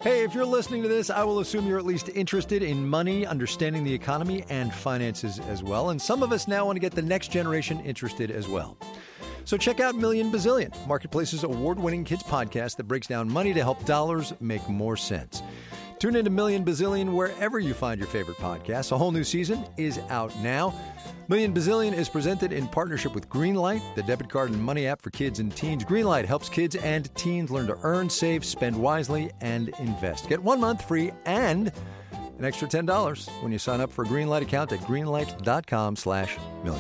Hey, if you're listening to this, I will assume you're at least interested in money, understanding the economy, and finances as well. And some of us now want to get the next generation interested as well. So check out Million Bazillion, Marketplace's award-winning kids podcast that breaks down money to help dollars make more sense. Tune into Million Bazillion wherever you find your favorite podcasts. A whole new season is out now. Million Bazillion is presented in partnership with Greenlight, the debit card and money app for kids and teens. Greenlight helps kids and teens learn to earn, save, spend wisely, and invest. Get 1 month free and an extra $10 when you sign up for a Greenlight account at greenlight.com/million.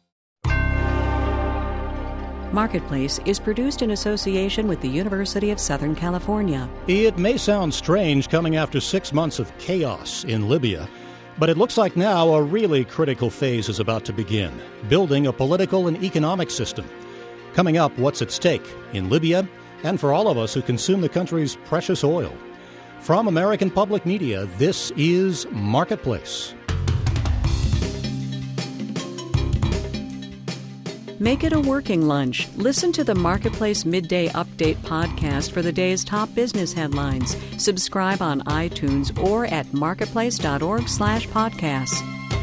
Marketplace is produced in association with the University of Southern California. It may sound strange coming after 6 months of chaos in Libya, but it looks like now a really critical phase is about to begin, building a political and economic system. Coming up, what's at stake in Libya and for all of us who consume the country's precious oil. From American Public Media, this is Marketplace. Make it a working lunch. Listen to the Marketplace Midday Update podcast for the day's top business headlines. Subscribe on iTunes or at marketplace.org/podcasts.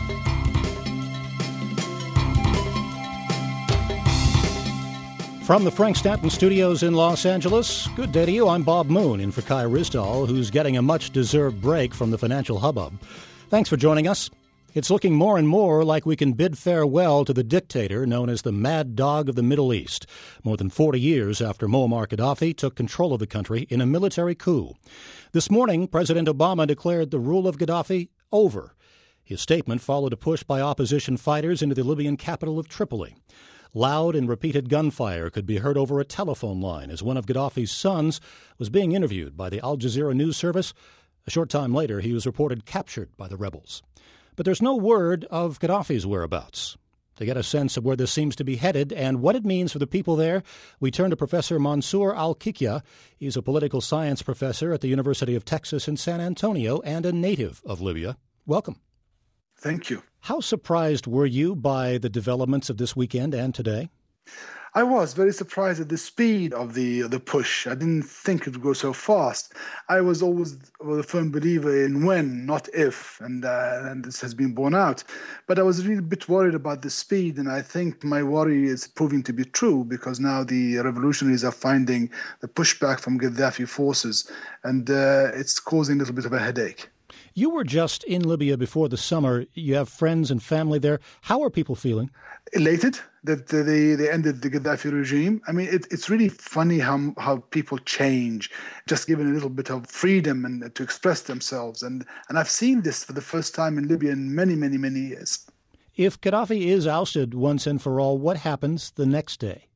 From the Frank Stanton Studios in Los Angeles, good day to you. I'm Bob Moon, in for Kai Ryssdal, who's getting a much-deserved break from the financial hubbub. Thanks for joining us. It's looking more and more like we can bid farewell to the dictator known as the Mad Dog of the Middle East, more than 40 years after Muammar Gaddafi took control of the country in a military coup. This morning, President Obama declared the rule of Gaddafi over. His statement followed a push by opposition fighters into the Libyan capital of Tripoli. Loud and repeated gunfire could be heard over a telephone line as one of Gaddafi's sons was being interviewed by the Al Jazeera news service. A short time later, he was reported captured by the rebels. But there's no word of Gaddafi's whereabouts. To get a sense of where this seems to be headed and what it means for the people there, we turn to Professor Mansour Al-Kikya. He's a political science professor at the University of Texas in San Antonio and a native of Libya. Welcome. Thank you. How surprised were you by the developments of this weekend and today? I was very surprised at the speed of the push. I didn't think it would go so fast. I was always a firm believer in when, not if, and this has been borne out. But I was really a bit worried about the speed, and I think my worry is proving to be true because now the revolutionaries are finding the pushback from Gaddafi forces, and it's causing a little bit of a headache. You were just in Libya before the summer. You have friends and family there. How are people feeling? Elated that they ended the Gaddafi regime. I mean, it's really funny how people change, just given a little bit of freedom and to express themselves. And I've seen this for the first time in Libya in many, many, many years. If Gaddafi is ousted once and for all, what happens the next day?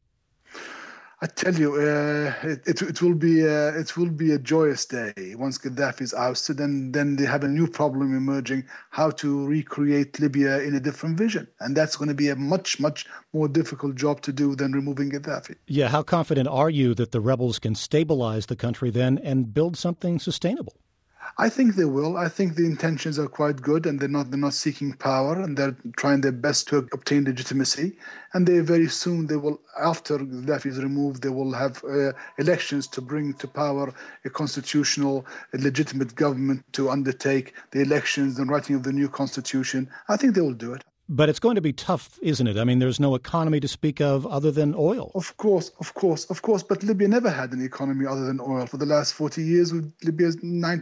I tell you, it will be a joyous day once Gaddafi is ousted, and then they have a new problem emerging: how to recreate Libya in a different vision, and that's going to be a much, much more difficult job to do than removing Gaddafi. Yeah, how confident are you that the rebels can stabilize the country then and build something sustainable? I think they will. I think the intentions are quite good, and they're not seeking power, and they're trying their best to obtain legitimacy. And they very soon will, after Gaddafi is removed, they will have elections to bring to power a constitutional, legitimate government to undertake the elections and writing of the new constitution. I think they will do it. But it's going to be tough, isn't it? I mean, there's no economy to speak of other than oil. Of course. But Libya never had an economy other than oil. For the last 40 years, Libya is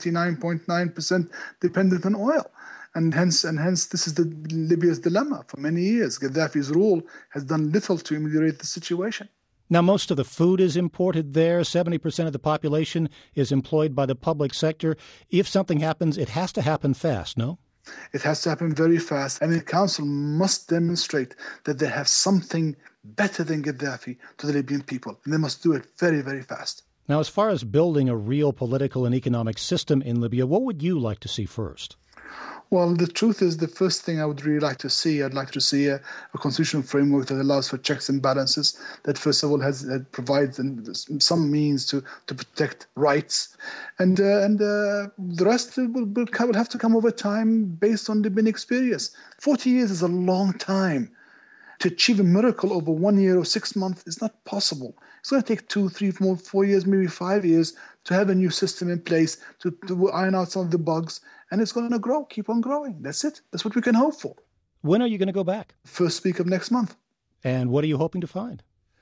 99.9% dependent on oil. And hence, this is Libya's dilemma for many years. Gaddafi's rule has done little to ameliorate the situation. Now, most of the food is imported there. 70% of the population is employed by the public sector. If something happens, it has to happen fast, no? It has to happen very fast, and the council must demonstrate that they have something better than Gaddafi to the Libyan people, and they must do it very, very fast. Now, as far as building a real political and economic system in Libya, what would you like to see first? Well, the truth is, the first thing I would really like to see, I'd like to see a constitutional framework that allows for checks and balances, that first of all provides some means to protect rights. And the rest will have to come over time based on Libyan experience. 40 years is a long time. To achieve a miracle over 1 year or 6 months is not possible. It's going to take 2, 3, 4 years, maybe 5 years to have a new system in place to iron out some of the bugs, and it's going to grow, keep on growing. That's it. That's what we can hope for. When are you going to go back? First week of next month. And what are you hoping to find?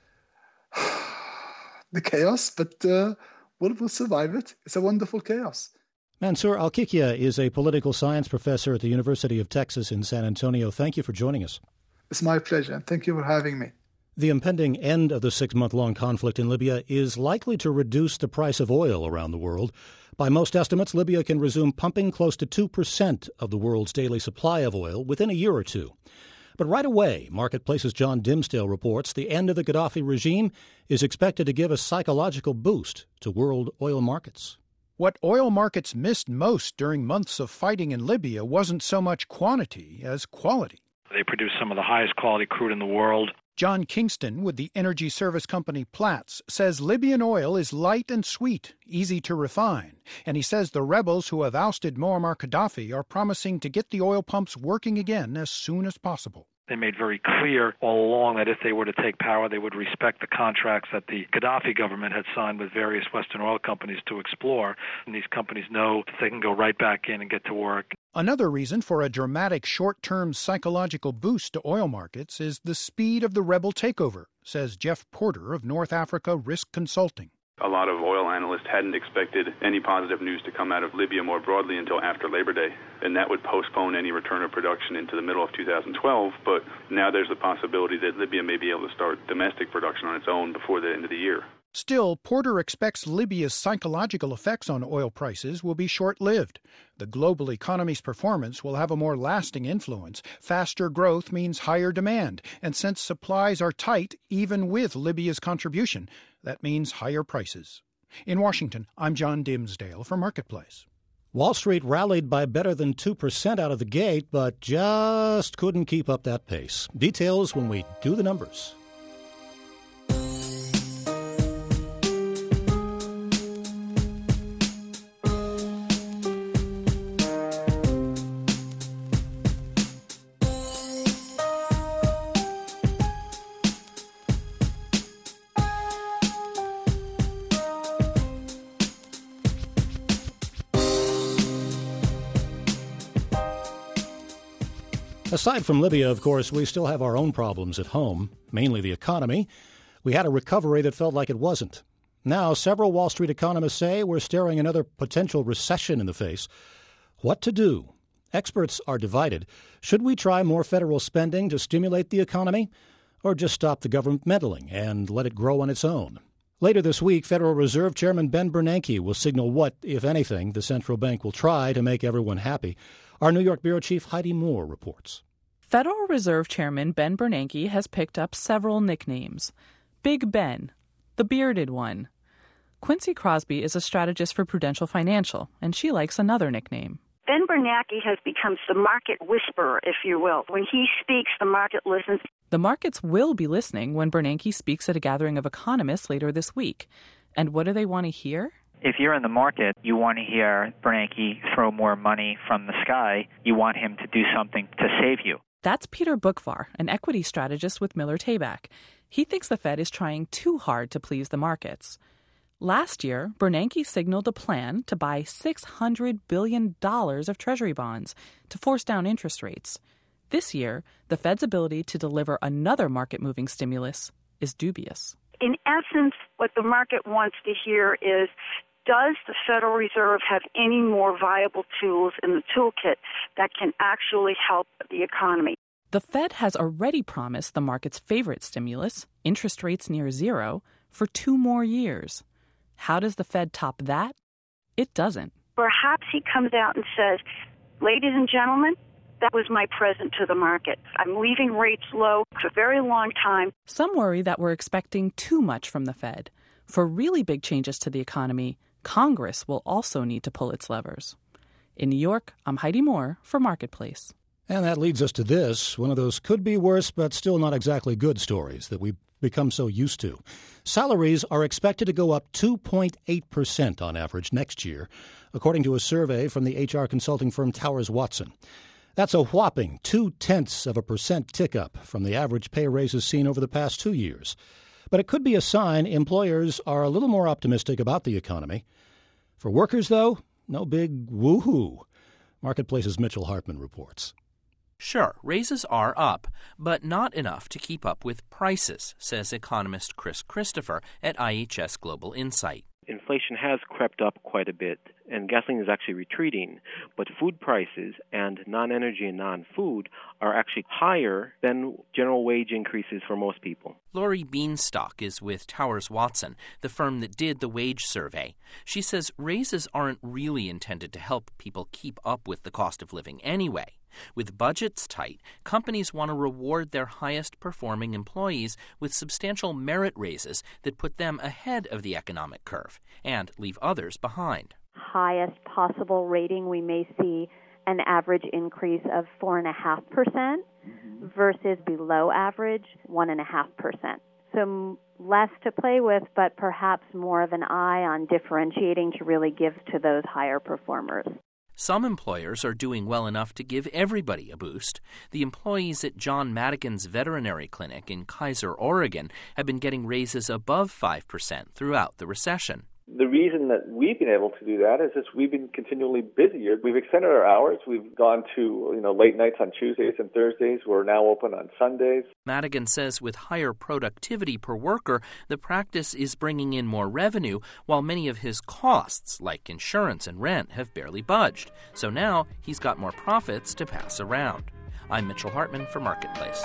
The chaos, but we'll survive it. It's a wonderful chaos. Mansour Al-Kikia is a political science professor at the University of Texas in San Antonio. Thank you for joining us. It's my pleasure. Thank you for having me. The impending end of the 6-month-long conflict in Libya is likely to reduce the price of oil around the world. By most estimates, Libya can resume pumping close to 2% of the world's daily supply of oil within a year or two. But right away, Marketplace's John Dimsdale reports the end of the Gaddafi regime is expected to give a psychological boost to world oil markets. What oil markets missed most during months of fighting in Libya wasn't so much quantity as quality. They produce some of the highest quality crude in the world. John Kingston with the energy service company Platts says Libyan oil is light and sweet, easy to refine. And he says the rebels who have ousted Muammar Gaddafi are promising to get the oil pumps working again as soon as possible. They made very clear all along that if they were to take power, they would respect the contracts that the Gaddafi government had signed with various Western oil companies to explore. And these companies know that they can go right back in and get to work. Another reason for a dramatic short-term psychological boost to oil markets is the speed of the rebel takeover, says Jeff Porter of North Africa Risk Consulting. A lot of oil analysts hadn't expected any positive news to come out of Libya more broadly until after Labor Day, and that would postpone any return of production into the middle of 2012. But now there's the possibility that Libya may be able to start domestic production on its own before the end of the year. Still, Porter expects Libya's psychological effects on oil prices will be short-lived. The global economy's performance will have a more lasting influence. Faster growth means higher demand, and since supplies are tight, even with Libya's contribution, that means higher prices. In Washington, I'm John Dimsdale for Marketplace. Wall Street rallied by better than 2% out of the gate, but just couldn't keep up that pace. Details when we do the numbers. Aside from Libya, of course, we still have our own problems at home, mainly the economy. We had a recovery that felt like it wasn't. Now, several Wall Street economists say we're staring another potential recession in the face. What to do? Experts are divided. Should we try more federal spending to stimulate the economy, or just stop the government meddling and let it grow on its own? Later this week, Federal Reserve Chairman Ben Bernanke will signal what, if anything, the central bank will try to make everyone happy. Our New York Bureau Chief Heidi Moore reports. Federal Reserve Chairman Ben Bernanke has picked up several nicknames. Big Ben, the bearded one. Quincy Crosby is a strategist for Prudential Financial, and she likes another nickname. Ben Bernanke has become the market whisperer, if you will. When he speaks, the market listens. The markets will be listening when Bernanke speaks at a gathering of economists later this week. And what do they want to hear? If you're in the market, you want to hear Bernanke throw more money from the sky. You want him to do something to save you. That's Peter Boockvar, an equity strategist with Miller Tabak. He thinks the Fed is trying too hard to please the markets. Last year, Bernanke signaled a plan to buy $600 billion of Treasury bonds to force down interest rates. This year, the Fed's ability to deliver another market-moving stimulus is dubious. In essence, what the market wants to hear is, does the Federal Reserve have any more viable tools in the toolkit that can actually help the economy? The Fed has already promised the market's favorite stimulus, interest rates near zero, for 2 more years. How does the Fed top that? It doesn't. Perhaps he comes out and says, ladies and gentlemen, that was my present to the market. I'm leaving rates low for a very long time. Some worry that we're expecting too much from the Fed. For really big changes to the economy, Congress will also need to pull its levers. In New York, I'm Heidi Moore for Marketplace. And that leads us to this, one of those could be worse but still not exactly good stories that we've become so used to. Salaries are expected to go up 2.8% on average next year, according to a survey from the HR consulting firm Towers Watson. That's a whopping 0.2% tick-up from the average pay raises seen over the past 2 years. But it could be a sign employers are a little more optimistic about the economy. For workers, though, no big woohoo. Marketplace's Mitchell Hartman reports. Sure, raises are up, but not enough to keep up with prices, says economist Chris Christopher at IHS Global Insight. Inflation has crept up quite a bit, and gasoline is actually retreating, but food prices and non-energy and non-food are actually higher than general wage increases for most people. Lori Beanstalk is with Towers Watson, the firm that did the wage survey. She says raises aren't really intended to help people keep up with the cost of living anyway. With budgets tight, companies want to reward their highest-performing employees with substantial merit raises that put them ahead of the economic curve and leave others behind. Highest possible rating, we may see an average increase of 4.5% versus below average 1.5%. So less to play with, but perhaps more of an eye on differentiating to really give to those higher performers. Some employers are doing well enough to give everybody a boost. The employees at John Madigan's veterinary clinic in Kaiser, Oregon, have been getting raises above 5% throughout the recession. The reason that we've been able to do that is just we've been continually busier. We've extended our hours. We've gone to late nights on Tuesdays and Thursdays. We're now open on Sundays. Madigan says with higher productivity per worker, the practice is bringing in more revenue, while many of his costs, like insurance and rent, have barely budged. So now he's got more profits to pass around. I'm Mitchell Hartman for Marketplace.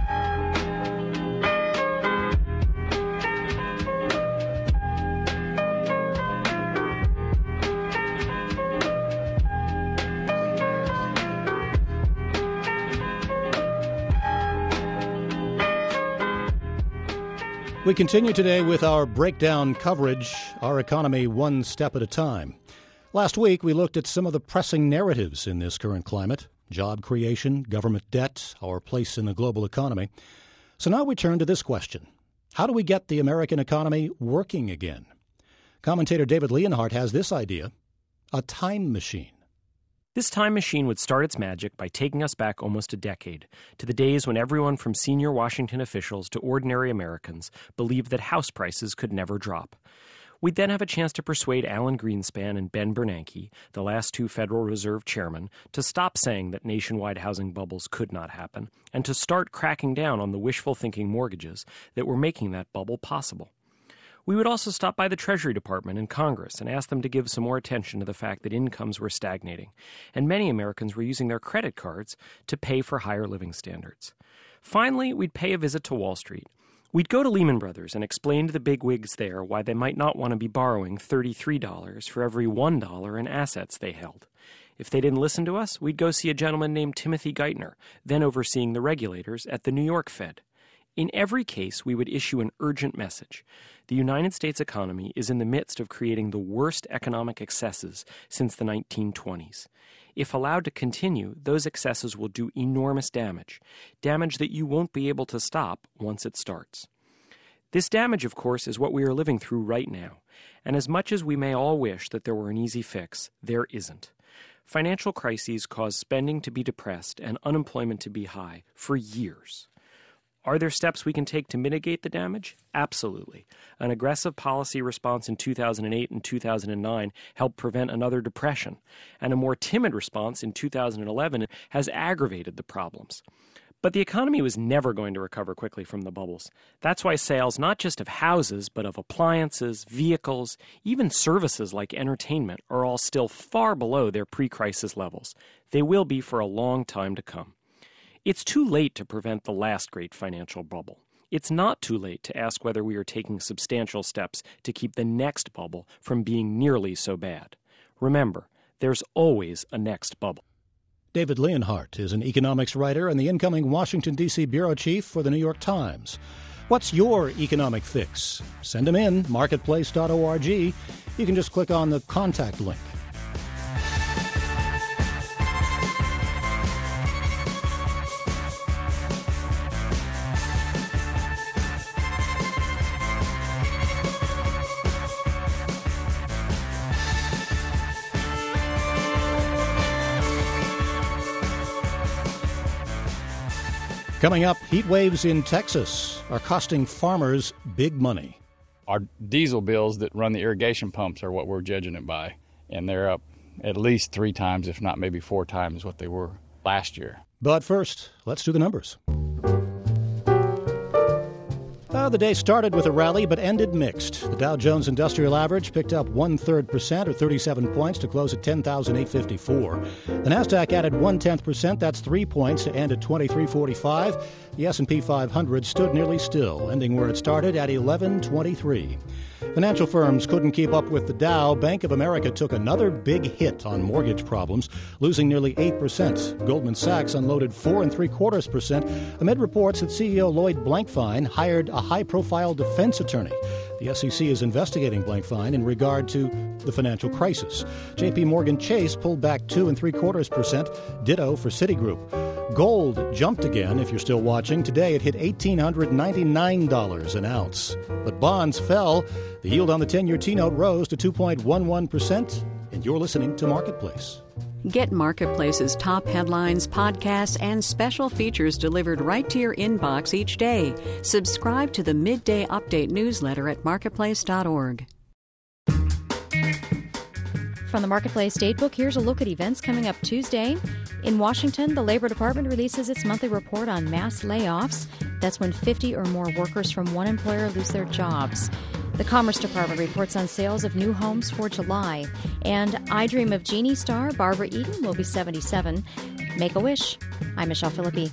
We continue today with our breakdown coverage, our economy one step at a time. Last week, we looked at some of the pressing narratives in this current climate: job creation, government debt, our place in the global economy. So now we turn to this question. How do we get the American economy working again? Commentator David Leonhardt has this idea: a time machine. This time machine would start its magic by taking us back almost a decade, to the days when everyone from senior Washington officials to ordinary Americans believed that house prices could never drop. We'd then have a chance to persuade Alan Greenspan and Ben Bernanke, the last two Federal Reserve chairmen, to stop saying that nationwide housing bubbles could not happen, and to start cracking down on the wishful thinking mortgages that were making that bubble possible. We would also stop by the Treasury Department and Congress and ask them to give some more attention to the fact that incomes were stagnating, and many Americans were using their credit cards to pay for higher living standards. Finally, we'd pay a visit to Wall Street. We'd go to Lehman Brothers and explain to the bigwigs there why they might not want to be borrowing $33 for every $1 in assets they held. If they didn't listen to us, we'd go see a gentleman named Timothy Geithner, then overseeing the regulators at the New York Fed. In every case, we would issue an urgent message. The United States economy is in the midst of creating the worst economic excesses since the 1920s. If allowed to continue, those excesses will do enormous damage that you won't be able to stop once it starts. This damage, of course, is what we are living through right now. And as much as we may all wish that there were an easy fix, there isn't. Financial crises cause spending to be depressed and unemployment to be high for years. Are there steps we can take to mitigate the damage? Absolutely. An aggressive policy response in 2008 and 2009 helped prevent another depression, and a more timid response in 2011 has aggravated the problems. But the economy was never going to recover quickly from the bubbles. That's why sales not just of houses, but of appliances, vehicles, even services like entertainment are all still far below their pre-crisis levels. They will be for a long time to come. It's too late to prevent the last great financial bubble. It's not too late to ask whether we are taking substantial steps to keep the next bubble from being nearly so bad. Remember, there's always a next bubble. David Leonhardt is an economics writer and the incoming Washington, D.C. bureau chief for the New York Times. What's your economic fix? Send them in, marketplace.org. You can just click on the contact link. Coming up, heat waves in Texas are costing farmers big money. Our diesel bills that run the irrigation pumps are what we're judging it by. and they're up at least 3 times, if not maybe 4 times what they were last year. But first, let's do the numbers. The day started with a rally but ended mixed. The Dow Jones Industrial Average picked up 1/3% or 37 points to close at 10,854. The Nasdaq added 0.1%, that's 3 points to end at 2345. The S&P 500 stood nearly still, ending where it started at 1123. Financial firms couldn't keep up with the Dow. Bank of America took another big hit on mortgage problems, losing nearly 8%. Goldman Sachs unloaded 4.75% amid reports that CEO Lloyd Blankfein hired a high-profile defense attorney. The SEC is investigating Blankfein in regard to the financial crisis. J.P. Morgan Chase pulled back 2.75%, ditto for Citigroup. Gold jumped again, if you're still watching. Today it hit $1,899 an ounce. But bonds fell. The yield on the 10-year T-note rose to 2.11%. And you're listening to Marketplace. Get Marketplace's top headlines, podcasts, and special features delivered right to your inbox each day. Subscribe to the Midday Update newsletter at marketplace.org. From the Marketplace Datebook, here's a look at events coming up Tuesday. In Washington, the Labor Department releases its monthly report on mass layoffs. That's when 50 or more workers from one employer lose their jobs. The Commerce Department reports on sales of new homes for July. And I Dream of Jeannie star Barbara Eden will be 77. Make a wish. I'm Michelle Philippi.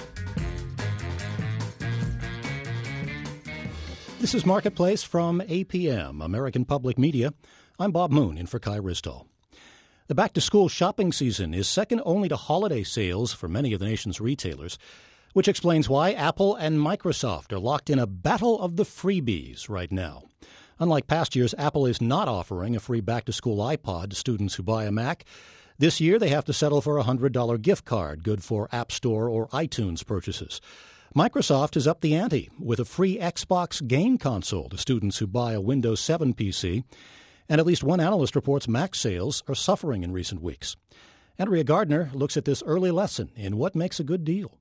This is Marketplace from APM, American Public Media. I'm Bob Moon in for Kai Risdall. The back-to-school shopping season is second only to holiday sales for many of the nation's retailers, which explains why Apple and Microsoft are locked in a battle of the freebies right now. Unlike past years, Apple is not offering a free back-to-school iPod to students who buy a Mac. This year, they have to settle for a $100 gift card, good for App Store or iTunes purchases. Microsoft is up the ante with a free Xbox game console to students who buy a Windows 7 PC. And at least one analyst reports Mac sales are suffering in recent weeks. Andrea Gardner looks at this early lesson in what makes a good deal.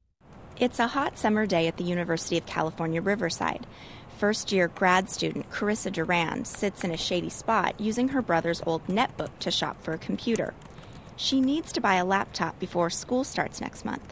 It's a hot summer day at the University of California, Riverside. First-year grad student Carissa Durand sits in a shady spot using her brother's old netbook to shop for a computer. She needs to buy a laptop before school starts next month.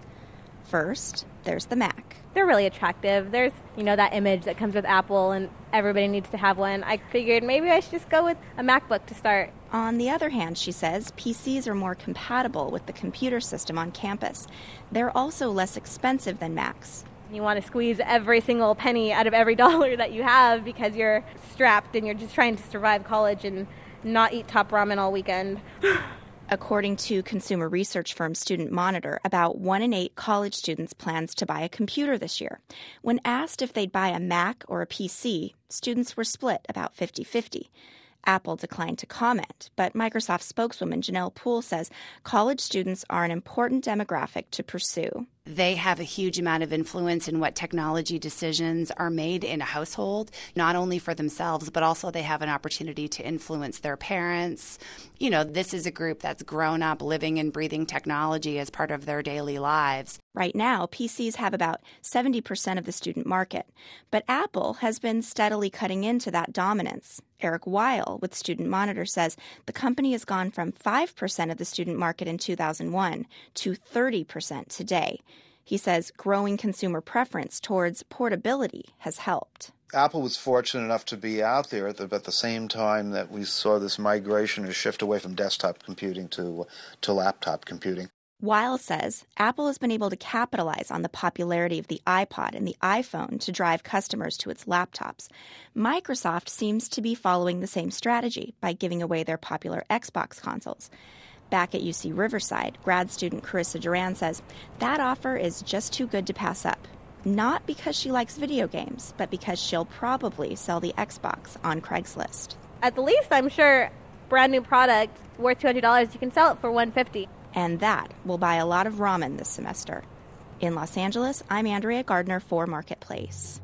First, there's the Mac. They're really attractive. There's, that image that comes with Apple and everybody needs to have one. I figured maybe I should just go with a MacBook to start. On the other hand, she says, PCs are more compatible with the computer system on campus. They're also less expensive than Macs. You want to squeeze every single penny out of every dollar that you have because you're strapped and you're just trying to survive college and not eat top ramen all weekend. According to consumer research firm Student Monitor, about 1 in 8 college students plans to buy a computer this year. When asked if they'd buy a Mac or a PC, students were split about 50-50. Apple declined to comment, but Microsoft spokeswoman Janelle Poole says college students are an important demographic to pursue. They have a huge amount of influence in what technology decisions are made in a household, not only for themselves, but also they have an opportunity to influence their parents. This is a group that's grown up living and breathing technology as part of their daily lives. Right now, PCs have about 70% of the student market, but Apple has been steadily cutting into that dominance. Eric Weil with Student Monitor says the company has gone from 5% of the student market in 2001 to 30% today. He says growing consumer preference towards portability has helped. Apple was fortunate enough to be out there at the same time that we saw this migration or shift away from desktop computing to laptop computing. Weil says Apple has been able to capitalize on the popularity of the iPod and the iPhone to drive customers to its laptops. Microsoft seems to be following the same strategy by giving away their popular Xbox consoles. Back at UC Riverside, grad student Carissa Durand says that offer is just too good to pass up. Not because she likes video games, but because she'll probably sell the Xbox on Craigslist. At the least, I'm sure, brand new product worth $200, you can sell it for $150. And that will buy a lot of ramen this semester. In Los Angeles, I'm Andrea Gardner for Marketplace.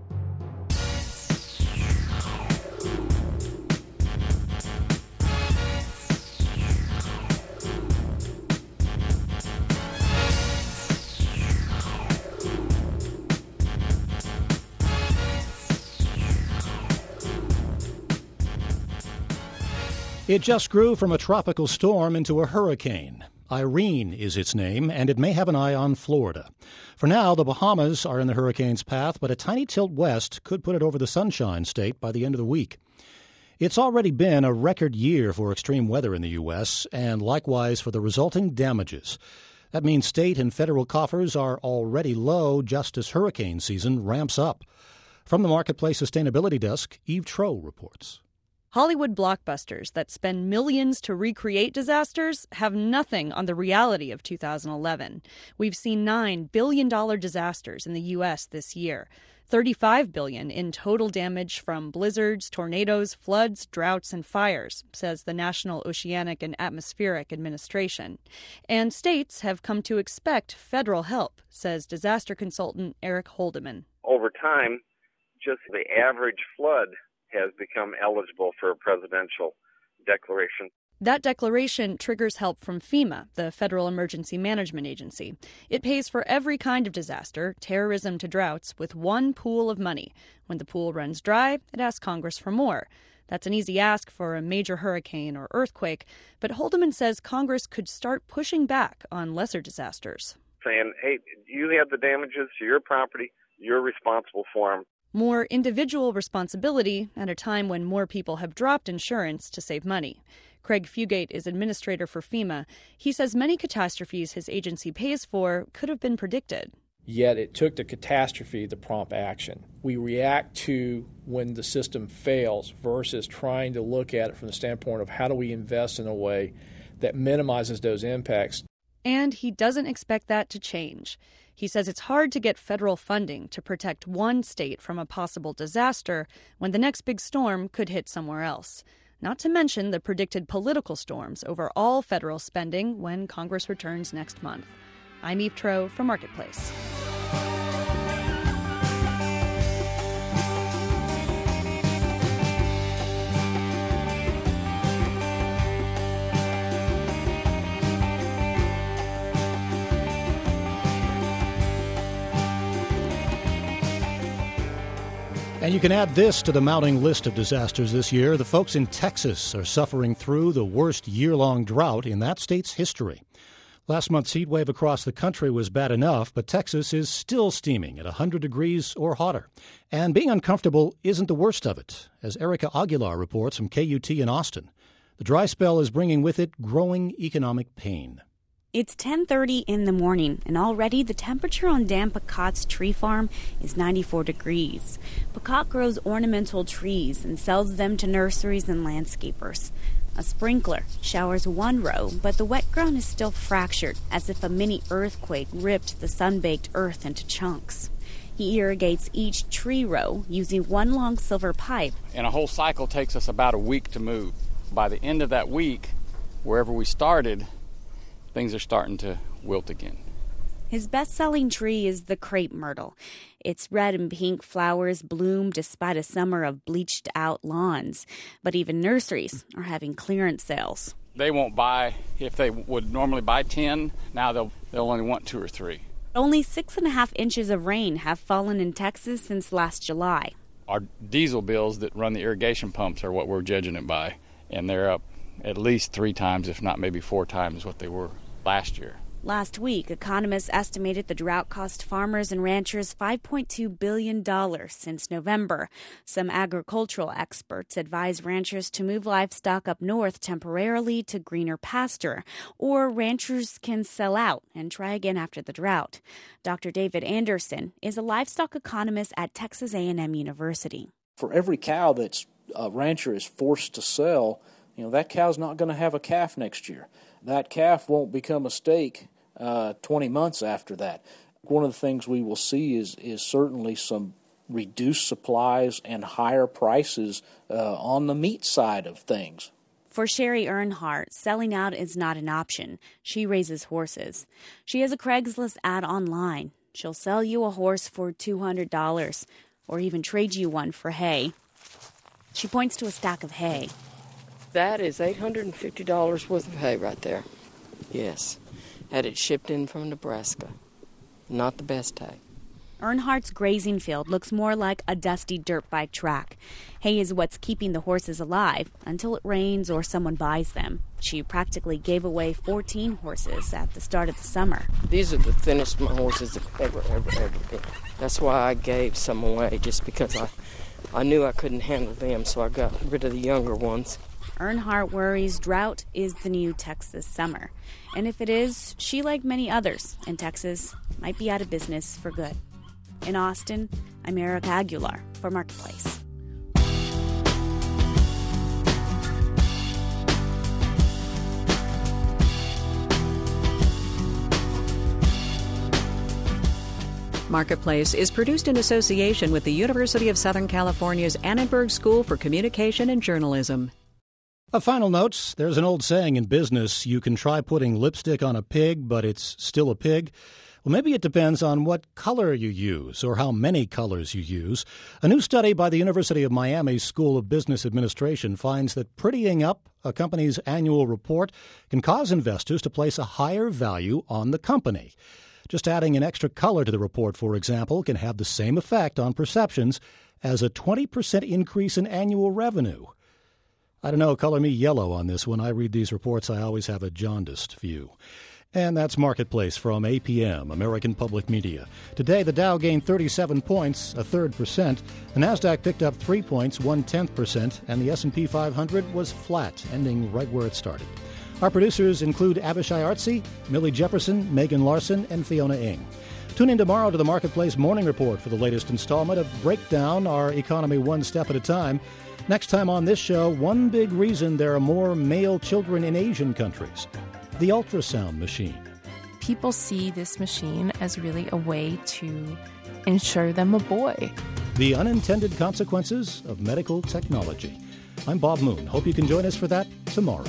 It just grew from a tropical storm into a hurricane. Irene is its name, and it may have an eye on Florida. For now, the Bahamas are in the hurricane's path, but a tiny tilt west could put it over the Sunshine State by the end of the week. It's already been a record year for extreme weather in the U.S., and likewise for the resulting damages. That means state and federal coffers are already low just as hurricane season ramps up. From the Marketplace Sustainability Desk, Eve Troe reports. Hollywood blockbusters that spend millions to recreate disasters have nothing on the reality of 2011. We've seen $9 billion disasters in the U.S. this year, $35 billion in total damage from blizzards, tornadoes, floods, droughts, and fires, says the National Oceanic and Atmospheric Administration. And states have come to expect federal help, says disaster consultant Eric Holdeman. Over time, just the average flood has become eligible for a presidential declaration. That declaration triggers help from FEMA, the Federal Emergency Management Agency. It pays for every kind of disaster, terrorism to droughts, with one pool of money. When the pool runs dry, it asks Congress for more. That's an easy ask for a major hurricane or earthquake, but Holdeman says Congress could start pushing back on lesser disasters. Saying, hey, you have the damages to your property, you're responsible for them. More individual responsibility at a time when more people have dropped insurance to save money. Craig Fugate is administrator for FEMA. He says many catastrophes his agency pays for could have been predicted. Yet it took the catastrophe to prompt action. We react to when the system fails versus trying to look at it from the standpoint of how do we invest in a way that minimizes those impacts. And he doesn't expect that to change. He says it's hard to get federal funding to protect one state from a possible disaster when the next big storm could hit somewhere else. Not to mention the predicted political storms over all federal spending when Congress returns next month. I'm Eve Troe for Marketplace. And you can add this to the mounting list of disasters this year. The folks in Texas are suffering through the worst year-long drought in that state's history. Last month's heat wave across the country was bad enough, but Texas is still steaming at 100 degrees or hotter. And being uncomfortable isn't the worst of it, as Erica Aguilar reports from KUT in Austin. The dry spell is bringing with it growing economic pain. It's 10:30 in the morning, and already the temperature on Dan Picot's tree farm is 94 degrees. Picot grows ornamental trees and sells them to nurseries and landscapers. A sprinkler showers one row, but the wet ground is still fractured, as if a mini earthquake ripped the sun-baked earth into chunks. He irrigates each tree row using one long silver pipe. And a whole cycle takes us about a week to move. By the end of that week, wherever we started, things are starting to wilt again. His best-selling tree is the crepe myrtle. Its red and pink flowers bloom despite a summer of bleached-out lawns. But even nurseries are having clearance sales. They won't buy, if they would normally buy 10, now they'll only want 2 or 3. Only 6.5 inches of rain have fallen in Texas since last July. Our diesel bills that run the irrigation pumps are what we're judging it by, and they're up at least 3 times, if not maybe 4 times what they were last year. Last week, economists estimated the drought cost farmers and ranchers $5.2 billion since November. Some agricultural experts advise ranchers to move livestock up north temporarily to greener pasture, or ranchers can sell out and try again after the drought. Dr. David Anderson is a livestock economist at Texas A&M University. For every cow that's a rancher is forced to sell, that cow's not going to have a calf next year. That calf won't become a steak 20 months after that. One of the things we will see is certainly some reduced supplies and higher prices on the meat side of things. For Sherry Earnhardt, selling out is not an option. She raises horses. She has a Craigslist ad online. She'll sell you a horse for $200 or even trade you one for hay. She points to a stack of hay. That is $850 worth of hay right there. Yes. Had it shipped in from Nebraska. Not the best hay. Earnhardt's grazing field looks more like a dusty dirt bike track. Hay is what's keeping the horses alive until it rains or someone buys them. She practically gave away 14 horses at the start of the summer. These are the thinnest my horses have ever been. That's why I gave some away, just because I knew I couldn't handle them, so I got rid of the younger ones. Earnhardt worries drought is the new Texas summer. And if it is, she, like many others in Texas, might be out of business for good. In Austin, I'm Erica Aguilar for Marketplace. Marketplace is produced in association with the University of Southern California's Annenberg School for Communication and Journalism. A final note, there's an old saying in business, you can try putting lipstick on a pig, but it's still a pig. Well, maybe it depends on what color you use or how many colors you use. A new study by the University of Miami's School of Business Administration finds that prettying up a company's annual report can cause investors to place a higher value on the company. Just adding an extra color to the report, for example, can have the same effect on perceptions as a 20% increase in annual revenue. I don't know, color me yellow on this. When I read these reports, I always have a jaundiced view. And that's Marketplace from APM, American Public Media. Today, the Dow gained 37 points, 1/3%. The Nasdaq picked up 3 points, 1/10%, and the S&P 500 was flat, ending right where it started. Our producers include Abishai Artsy, Millie Jefferson, Megan Larson, and Fiona Ng. Tune in tomorrow to the Marketplace Morning Report for the latest installment of Breakdown, our economy one step at a time. Next time on this show, one big reason there are more male children in Asian countries: the ultrasound machine. People see this machine as really a way to ensure them a boy. The unintended consequences of medical technology. I'm Bob Moon. Hope you can join us for that tomorrow.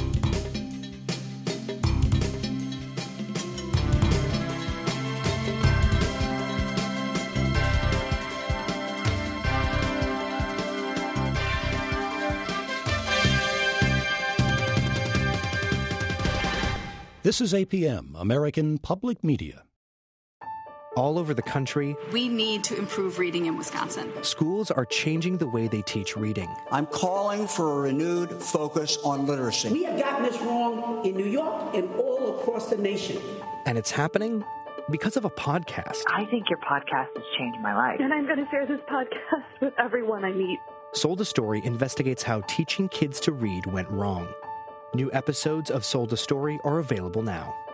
This is APM, American Public Media. All over the country, we need to improve reading in Wisconsin. Schools are changing the way they teach reading. I'm calling for a renewed focus on literacy. We have gotten this wrong in New York and all across the nation. And it's happening because of a podcast. I think your podcast has changed my life. And I'm going to share this podcast with everyone I meet. Sold a Story investigates how teaching kids to read went wrong. New episodes of Sold a Story are available now.